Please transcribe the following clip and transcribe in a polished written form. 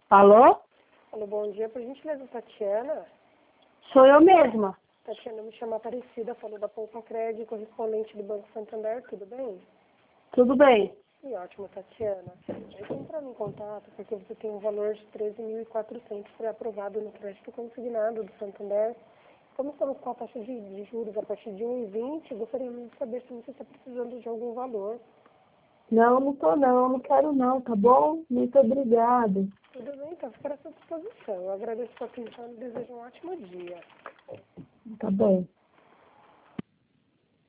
Alô? Alô, bom dia. Por gentileza, Tatiana. Sou eu mesma. Tatiana, me chama Aparecida, falou da Poupa Crédito, correspondente do Banco Santander, tudo bem? Tudo bem? Que ótimo, Tatiana. Eu estou entrando em contato porque você tem um valor de 13.400 foi aprovado no crédito consignado do Santander. Como estamos com a taxa de juros a partir de 1,20, gostaríamos de saber se você está precisando de algum valor. Não tô não quero não, tá bom? Muito obrigada. Tudo bem, então, fica à sua disposição. Eu agradeço a sua atenção e desejo um ótimo dia. Tá bom.